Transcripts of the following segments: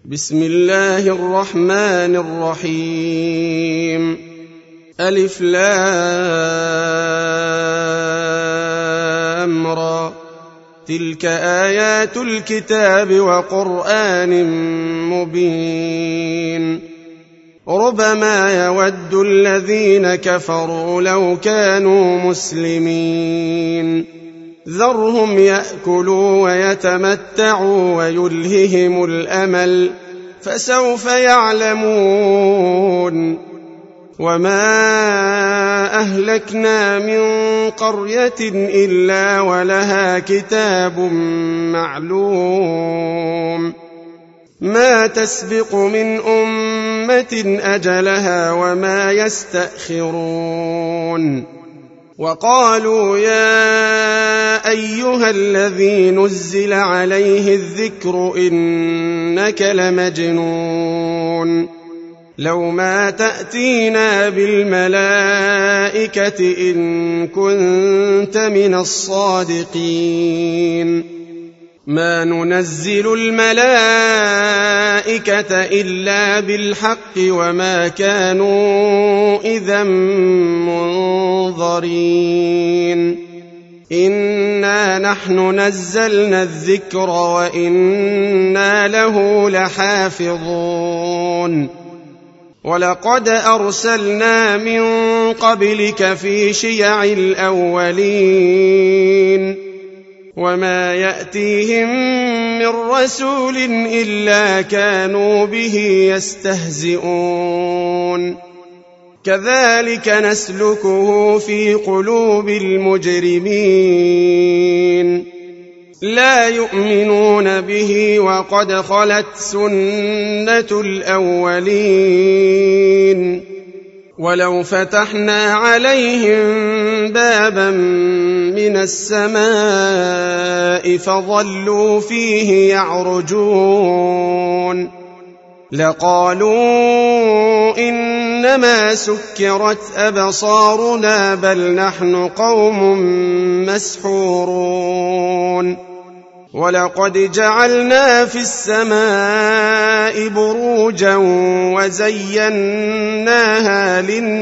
بسم الله الرحمن الرحيم. ألف لام را، تلك آيات الكتاب وقرآن مبين. ربما يود الذين كفروا لو كانوا مسلمين، ذرهم يأكلوا ويتمتعوا ويلههم الأمل، فسوف يعلمون. وما أهلكنا من قرية إلا ولها كتاب معلوم، ما تسبق من أمة أجلها وما يستأخرون. وقالوا يا أيها الذي نزل عليه الذكر إنك لمجنون، لو ما تأتينا بالملائكة إن كنت من الصادقين. ما ننزل الملائكة إلا بالحق وما كانوا إذا منظرين. إنا نحن نزلنا الذكر وإنا له لحافظون. ولقد أرسلنا من قبلك في شيع الأولين، وما يأتيهم من رسول إلا كانوا به يستهزئون. كذلك نسلكه في قلوب المجرمين، لا يؤمنون به وقد خلت سنة الأولين. ولو فتحنا عليهم بابا من السماء فظلوا فيه يعرجون لقالوا إنما سكرت أبصارنا بل نحن قوم مسحورون. ولقد جعلنا في السماء بروجا وزيناها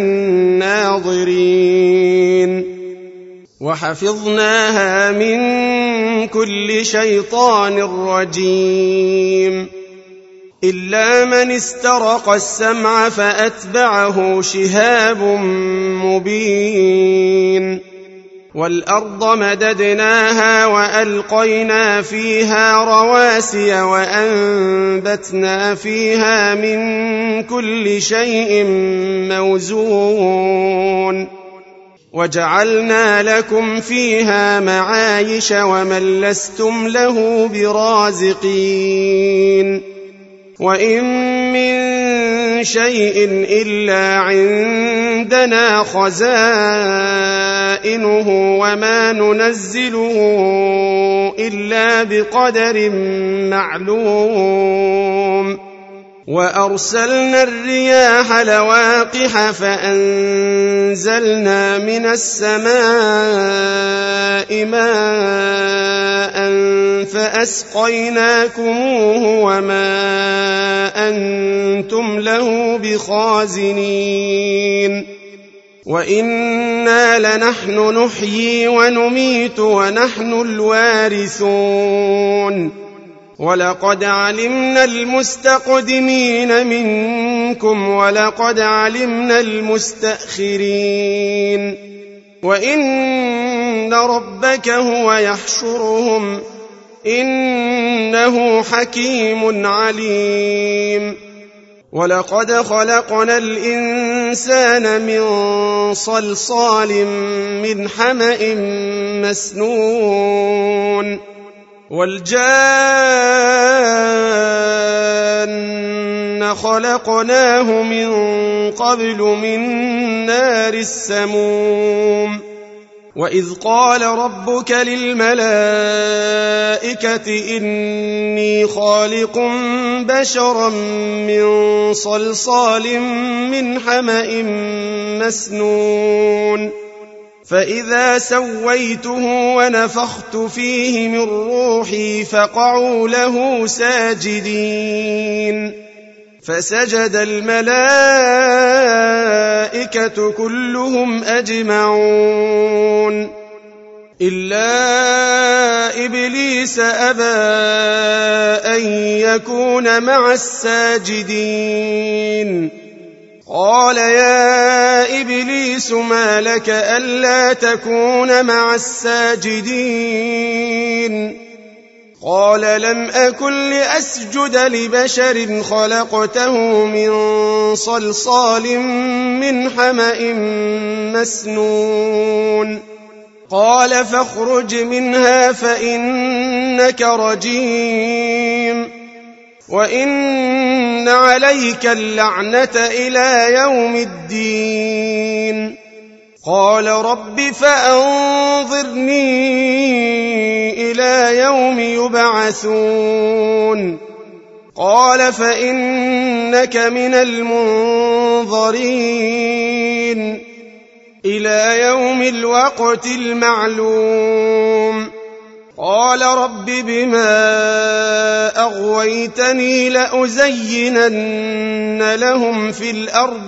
للناظرين، وحفظناها من كل شيطان رجيم، إلا من استرق السمع فأتبعه شهاب مبين. والأرض مددناها وألقينا فيها رواسي وأنبتنا فيها من كل شيء موزون، وجعلنا لكم فيها معايش ومن لستم له برازقين. وإن من شيء إلا عندنا خزائنه وما ننزله إلا بقدر معلوم. وأرسلنا الرياح لواقح فأنزلنا من السماء ماء فأسقيناكموه وما أنتم له بخازنين. وإنا لنحن نحيي ونميت ونحن الوارثون. ولقد علمنا المستقدمين منكم ولقد علمنا المستأخرين. وإن ربك هو يحشرهم إنه حكيم عليم. ولقد خلقنا الإنسان من صلصال من حمأ مسنون، والجان خلقناه من قبل من نار السموم. وإذ قال ربك للملائكة إني خالق بشرا من صلصال من حمأ مسنون، فإذا سويته ونفخت فيه من روحي فقعوا له ساجدين. فسجد الملائكة كلهم أجمعون إلا إبليس أبى أن يكون مع الساجدين قال يا إبليس ما لك ألا تكون مع الساجدين قال لم أكن لأسجد لبشر خلقته من صلصال من حمأ مسنون قال فاخرج منها فإنك رجيم وإن عليك اللعنة إلى يوم الدين قال رب فأنظرني إلى يوم يبعثون قال فإنك من المنظرين إلى يوم الوقت المعلوم قال رب بما أغويتني لأزينن لهم في الأرض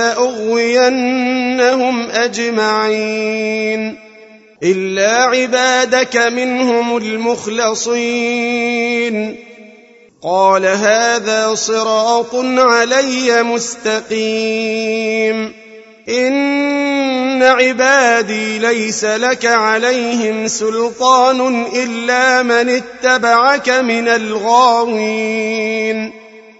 ولأغوينهم أجمعين إلا عبادك منهم المخلصين قال هذا صراط علي مستقيم إن عبادي ليس لك عليهم سلطان إلا من اتبعك من الغاوين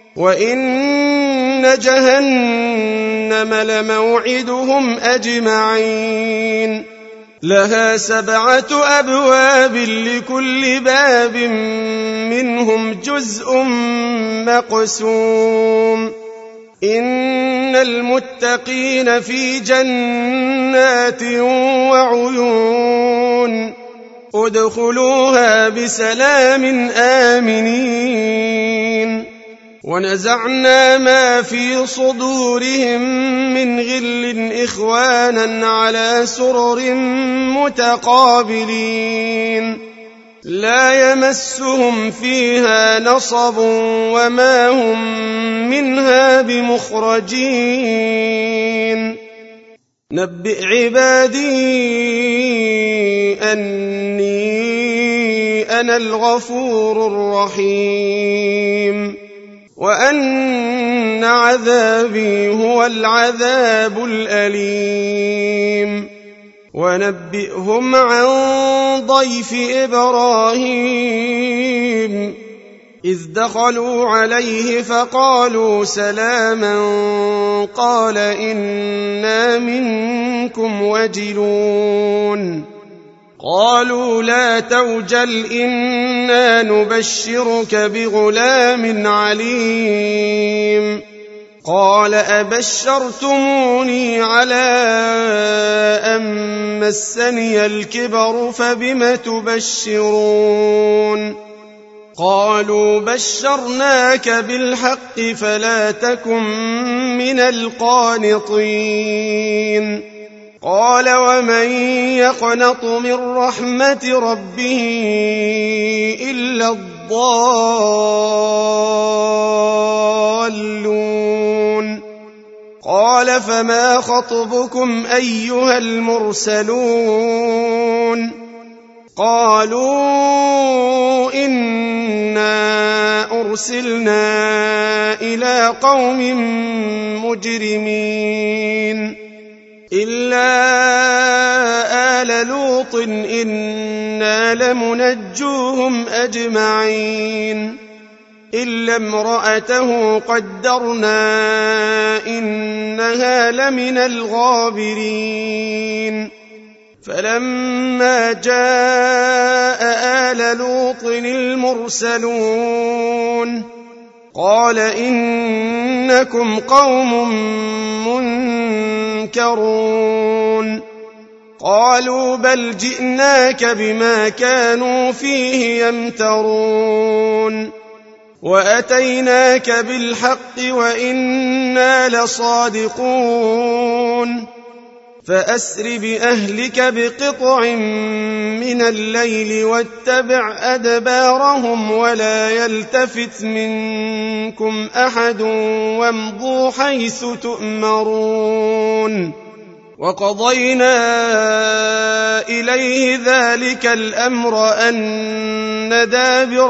وإن جهنم لموعدهم أجمعين لها 7 أبواب لكل باب منهم جزء مقسوم إن المتقين في جنات وعيون ادخلوها بسلام آمنين ونزعنا ما في صدورهم من غل إخوانا على سرر متقابلين لا يمسهم فيها نصب وما هم منها بمخرجين نبئ عبادي أني أنا الغفور الرحيم وأن عذابي هو العذاب الأليم ونبئهم عن ضيف إبراهيم إذ دخلوا عليه فقالوا سلاما قال إنا منكم وجلون قالوا لا توجل إنا نبشرك بغلام عليم قال أبشرتموني على أن مسني الكبر فبم تبشرون قالوا بشرناك بالحق فلا تكن من القانطين قال ومن يقنط من رحمة ربه إلا الضالون قال فما خطبكم أيها المرسلون قالوا إنا أرسلنا إلى قوم مجرمين إلا آل لوط إنا لمنجوهم أجمعين إلا امرأته قدرنا إنها لمن الغابرين فلما جاء آل لوط المرسلون قال إنكم قوم منكرون قالوا بل جئناك بما كانوا فيه يمترون وأتيناك بالحق وإنا لصادقون فأسر بأهلك بقطع من الليل واتبع أدبارهم ولا يلتفت منكم أحد وامضوا حيث تؤمرون وقضينا إليه ذلك الأمر أن دابر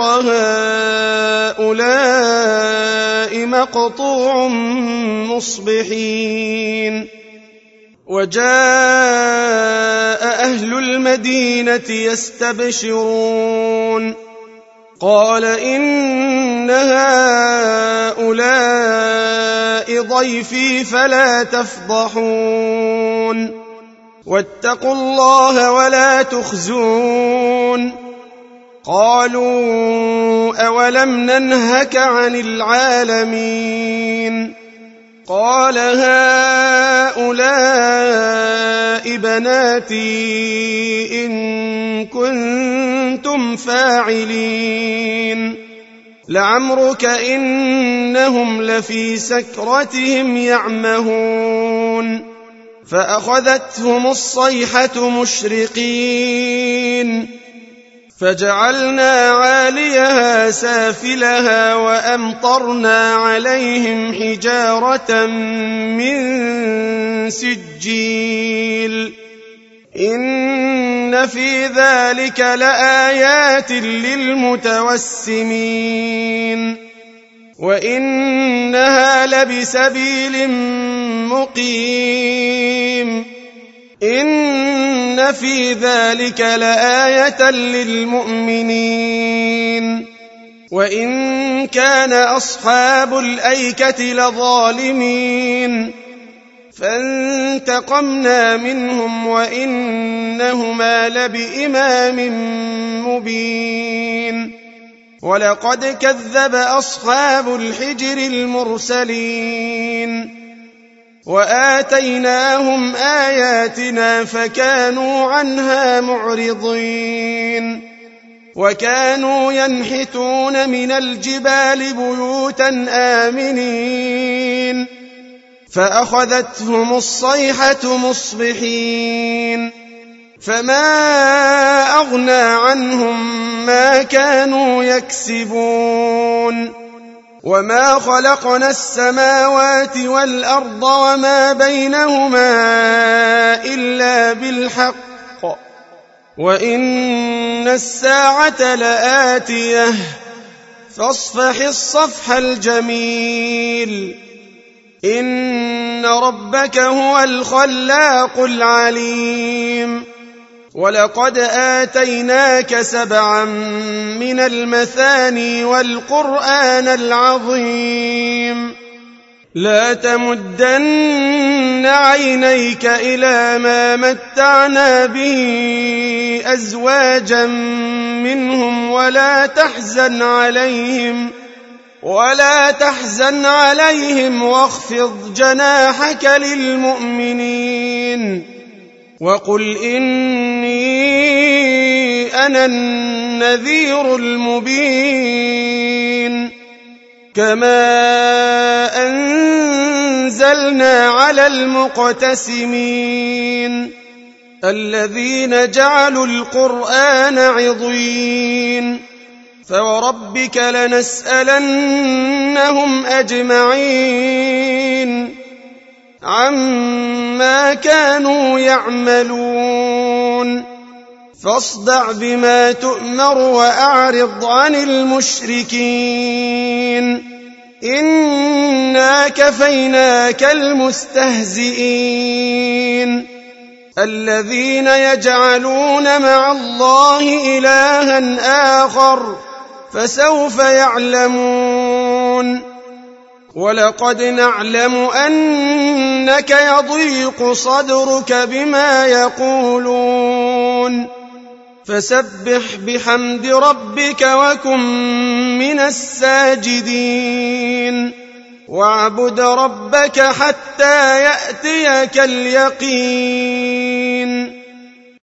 هؤلاء مقطوع مصبحين وجاء أهل المدينة يستبشرون قال إن هؤلاء ضيفي فلا تفضحون واتقوا الله ولا تخزون قالوا أولم ننهك عن العالمين قال هؤلاء بناتي إن كنتم فاعلين لعمرك إنهم لفي سكرتهم يعمهون فأخذتهم الصيحة مشرقين فجعلنا عاليها سافلها وأمطرنا عليهم حجارة من سجيل إن في ذلك لآيات للمتوسمين وإنها لبسبيل مقيم إن في ذلك لآية للمؤمنين وإن كان أصحاب الأيكة لظالمين فانتقمنا منهم وإنهما لبإمام مبين ولقد كذب أصحاب الحجر المرسلين وآتيناهم آياتنا فكانوا عنها معرضين وكانوا ينحتون من الجبال بيوتا آمنين فأخذتهم الصيحة مصبحين فما أغنى عنهم ما كانوا يكسبون وما خلقنا السماوات والأرض وما بينهما إلا بالحق وإن الساعة لآتية فاصفح الصفح الجميل إن ربك هو الخلاق العليم ولقد آتيناك 7 من المثاني والقرآن العظيم لا تمدن عينيك إلى ما متعنا به أزواجا منهم ولا تحزن عليهم واخفض جناحك للمؤمنين وقل إني أنا النذير المبين كما أنزلنا على المقتسمين الذين جعلوا القرآن عضين فوربك لنسألنهم أجمعين عما كانوا يعملون فاصدع بما تؤمر وأعرض عن المشركين إنا كفيناك المستهزئين الذين يجعلون مع الله إلها آخر فسوف يعلمون ولقد نعلم أنك يضيق صدرك بما يقولون فسبح بحمد ربك وكن من الساجدين واعبد ربك حتى يأتيك اليقين